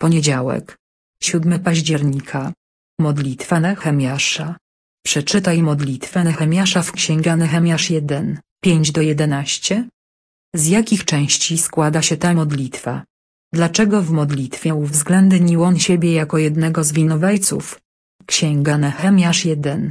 Poniedziałek. 7 października. Modlitwa Nehemiasza. Przeczytaj modlitwę Nehemiasza w Księga Nehemiasz 1, 5–11. Z jakich części składa się ta modlitwa? Dlaczego w modlitwie uwzględnił on siebie jako jednego z winowajców? Księga Nehemiasz 1,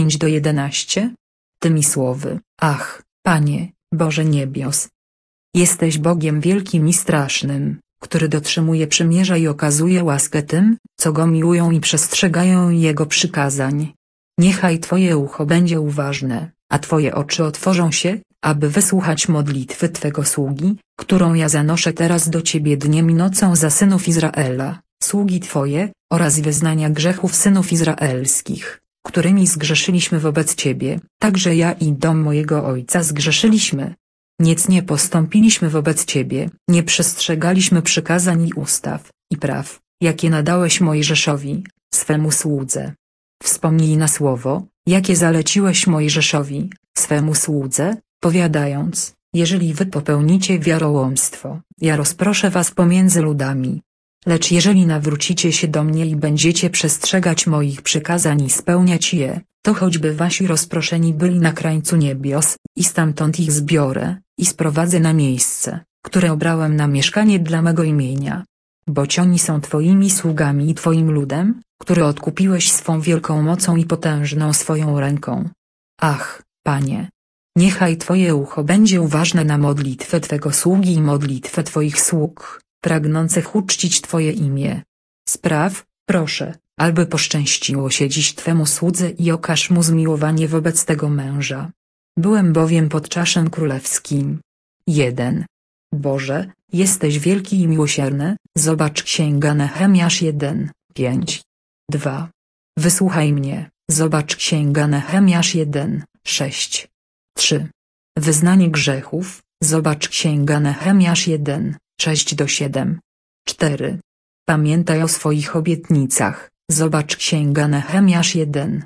5–11. Tymi słowy: Ach, Panie, Boże niebios! Jesteś Bogiem wielkim i strasznym, który dotrzymuje przymierza i okazuje łaskę tym, co Go miłują i przestrzegają Jego przykazań. Niechaj Twoje ucho będzie uważne, a Twoje oczy otworzą się, aby wysłuchać modlitwy Twego sługi, którą ja zanoszę teraz do Ciebie dniem i nocą za synów Izraela, sługi Twoje, oraz wyznania grzechów synów izraelskich, którymi zgrzeszyliśmy wobec Ciebie, także ja i dom mojego ojca zgrzeszyliśmy. Nic nie postąpiliśmy wobec Ciebie, nie przestrzegaliśmy przykazań i ustaw, i praw, jakie nadałeś Mojżeszowi, swemu słudze. Wspomnij na słowo, jakie zaleciłeś Mojżeszowi, swemu słudze, powiadając: jeżeli wy popełnicie wiarołomstwo, ja rozproszę was pomiędzy ludami. Lecz jeżeli nawrócicie się do mnie i będziecie przestrzegać moich przykazań i spełniać je, to choćby wasi rozproszeni byli na krańcu niebios, i stamtąd ich zbiorę, i sprowadzę na miejsce, które obrałem na mieszkanie dla mego imienia. Boć oni są Twoimi sługami i Twoim ludem, który odkupiłeś swą wielką mocą i potężną swoją ręką. Ach, Panie! Niechaj Twoje ucho będzie uważne na modlitwę Twego sługi i modlitwę Twoich sług, pragnących uczcić Twoje imię. Spraw, proszę, aby poszczęściło się dziś Twemu słudze i okaż mu zmiłowanie wobec tego męża. Byłem bowiem pod czaszem królewskim. 1. Boże, jesteś wielki i miłosierny, zobacz Księga Nehemiasz 1, 5. 2. Wysłuchaj mnie, zobacz Księga Nehemiasz 1, 6. 3. Wyznanie grzechów, zobacz Księga Nehemiasz 1, 6–7. 4. Pamiętaj o swoich obietnicach, zobacz Księga Nehemiasz 1,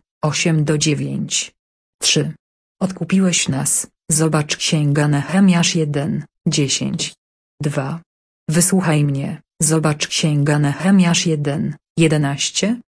8–9. 3. Odkupiłeś nas, zobacz Księga Nehemiasz 1, 10. 2. Wysłuchaj mnie, zobacz Księga Nehemiasz 1, 11.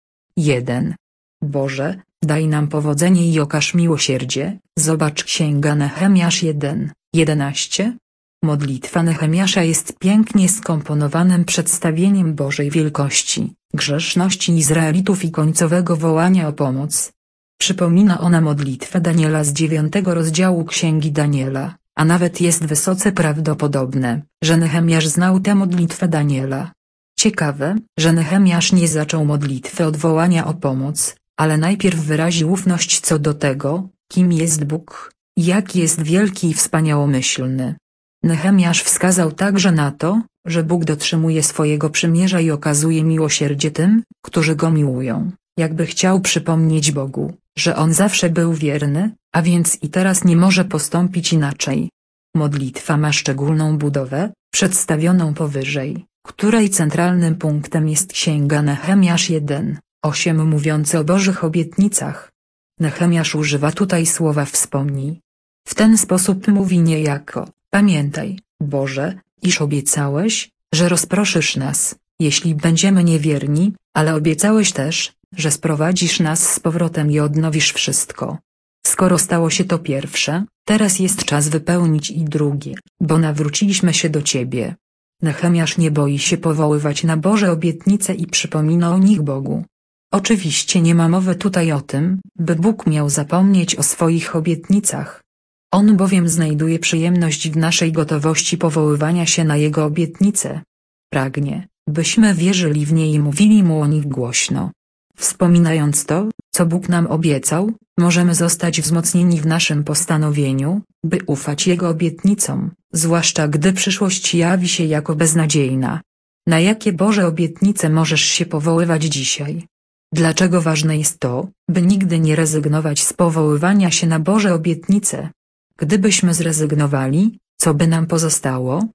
1. Boże, daj nam powodzenie i okaż miłosierdzie, zobacz Księga Nehemiasz 1, 11. Modlitwa Nehemiasza jest pięknie skomponowanym przedstawieniem Bożej wielkości, grzeszności Izraelitów i końcowego wołania o pomoc. Przypomina ona modlitwę Daniela z 9 rozdziału Księgi Daniela, a nawet jest wysoce prawdopodobne, że Nehemiasz znał tę modlitwę Daniela. Ciekawe, że Nehemiasz nie zaczął modlitwy od wołania o pomoc, ale najpierw wyraził ufność co do tego, kim jest Bóg, i jak jest wielki i wspaniałomyślny. Nehemiasz wskazał także na to, że Bóg dotrzymuje swojego przymierza i okazuje miłosierdzie tym, którzy Go miłują, jakby chciał przypomnieć Bogu, że On zawsze był wierny, a więc i teraz nie może postąpić inaczej. Modlitwa ma szczególną budowę, przedstawioną powyżej, której centralnym punktem jest Księga Nehemiasz 1, 8 mówiący o Bożych obietnicach. Nehemiasz używa tutaj słowa wspomnij. W ten sposób mówi niejako: pamiętaj, Boże, iż obiecałeś, że rozproszysz nas, jeśli będziemy niewierni, ale obiecałeś też, że sprowadzisz nas z powrotem i odnowisz wszystko. Skoro stało się to pierwsze, teraz jest czas wypełnić i drugie, bo nawróciliśmy się do Ciebie. Nehemiasz nie boi się powoływać na Boże obietnice i przypomina o nich Bogu. Oczywiście nie ma mowy tutaj o tym, by Bóg miał zapomnieć o swoich obietnicach. On bowiem znajduje przyjemność w naszej gotowości powoływania się na Jego obietnice. Pragnie, byśmy wierzyli w nie i mówili Mu o nich głośno. Wspominając to, co Bóg nam obiecał, możemy zostać wzmocnieni w naszym postanowieniu, by ufać Jego obietnicom, zwłaszcza gdy przyszłość jawi się jako beznadziejna. Na jakie Boże obietnice możesz się powoływać dzisiaj? Dlaczego ważne jest to, by nigdy nie rezygnować z powoływania się na Boże obietnice? Gdybyśmy zrezygnowali, co by nam pozostało?